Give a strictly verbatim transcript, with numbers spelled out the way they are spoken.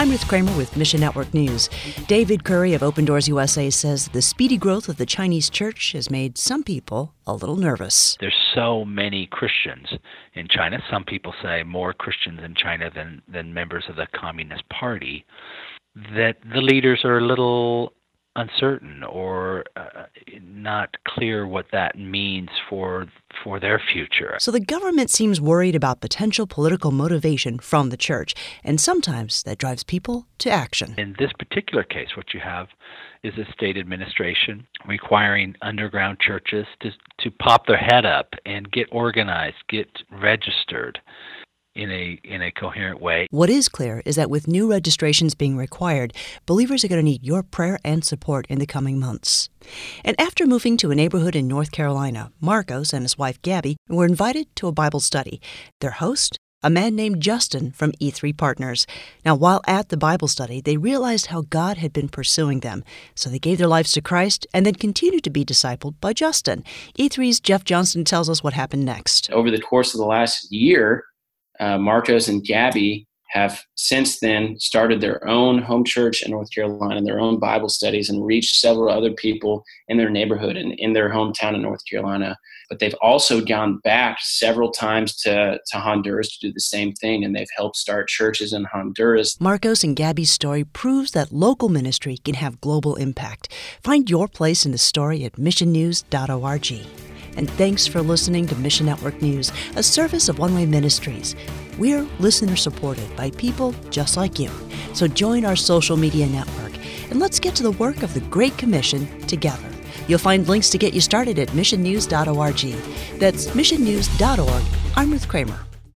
I'm Ruth Kramer with Mission Network News. David Curry of Open Doors U S A says the speedy growth of the Chinese church has made some people a little nervous. There's so many Christians in China. Some people say more Christians in China than, than members of the Communist Party, that the leaders are a little uncertain or uh, not clear what that means for for their future. So the government seems worried about potential political motivation from the church, and sometimes that drives people to action. In this particular case, what you have is a state administration requiring underground churches to to pop their head up and get organized, get registered in a in a coherent way. What is clear is that with new registrations being required, believers are going to need your prayer and support in the coming months. And after moving to a neighborhood in North Carolina, Marcos and his wife Gabby were invited to a Bible study. Their host, a man named Justin from E three Partners. Now, while at the Bible study, they realized how God had been pursuing them. So they gave their lives to Christ and then continued to be discipled by Justin. E three's Jeff Johnston tells us what happened next. Over the course of the last year, Uh, Marcos and Gabby have since then started their own home church in North Carolina, their own Bible studies, and reached several other people in their neighborhood and in their hometown in North Carolina. But they've also gone back several times to, to Honduras to do the same thing, and they've helped start churches in Honduras. Marcos and Gabby's story proves that local ministry can have global impact. Find your place in the story at mission news dot org. And thanks for listening to Mission Network News, a service of One Way Ministries. We're listener-supported by people just like you. So join our social media network, and let's get to the work of the Great Commission together. You'll find links to get you started at mission news dot org. That's mission news dot org. I'm Ruth Kramer.